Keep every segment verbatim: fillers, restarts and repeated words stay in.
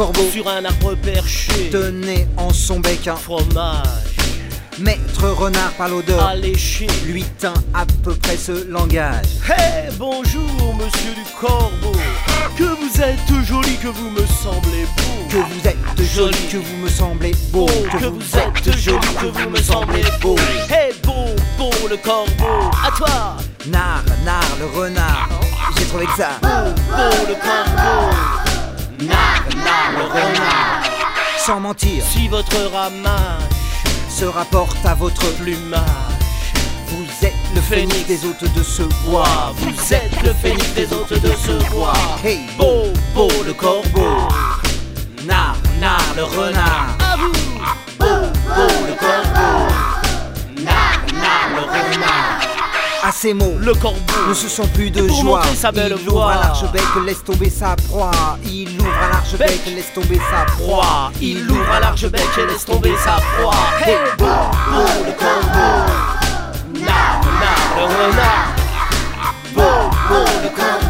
corbeau sur un arbre perché tenait en son bec un fromage Maître renard par l'odeur alléché lui tint à peu près ce langage. Hey, bonjour monsieur du corbeau, que vous êtes joli, que vous me semblez beau. Que vous êtes joli, que vous me semblez beau. Que, que vous êtes joli, que vous me semblez beau. Hey, beau, beau le corbeau, à toi. Nard, nard, le renard, j'ai trouvé que ça. Beau, beau le corbeau. Nard, nard, le renard. Sans mentir, si votre ramage se rapporte à votre plumage, vous êtes le phénix des hôtes de ce bois. Vous êtes le phénix des hôtes de ce bois. Hey, beau, beau le corbeau. Nard, nard, le renard. À vous. Beau, beau le corbeau. Nard, nard, le renard. À ces mots, le corbeau ne se sent plus de pour joie. Sa belle Il ouvre voix. un large bec, laisse tomber sa proie. Il ouvre un large bec, bec, laisse tomber sa proie. Il ouvre un large bec et laisse tomber sa proie. Hey, beau, beau le corbeau. Nard, nard, le renard. Beau, beau le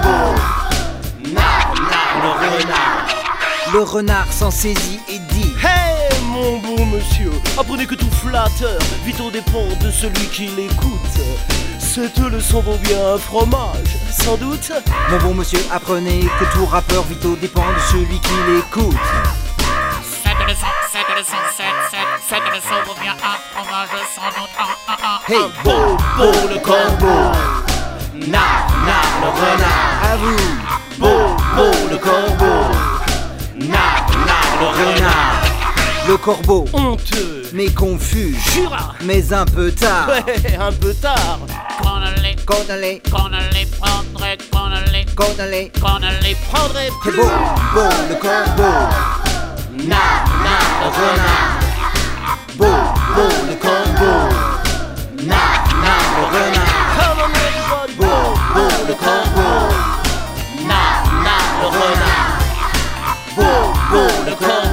corbeau. Nard, nard, le renard. Le renard s'en saisit et dit: hey, mon beau monsieur, apprenez que tout flatteur vit aux dépens de celui qui l'écoute. Cette leçon vaut bien un fromage, sans doute. Mon bon monsieur, apprenez que tout rappeur vit aux dépens de celui qui l'écoute. Cette leçon, cette leçon, cette, cette, cette leçon vaut bien un fromage, sans doute. Ah, ah, ah, hey, ah. beau, beau le corbeau. Nard, nard, le renard. À vous. Beau, beau le corbeau. Nard, nard, le renard. Le corbeau, honteux, mais confus, jura, mais un peu tard. Ouais, un peu tard. Qu'on ne les, qu'on ne les, qu'on ne les prendrait, qu'on ne les, qu'on ne les, qu'on ne les prendrait plus. Beau, beau le corbeau. Nard, nard, le renard. Beau, beau le corbeau. Nard, nard, le renard. Come on everybody. Beau, beau le corbeau. Nard, nard, le renard. Beau, beau le corbeau.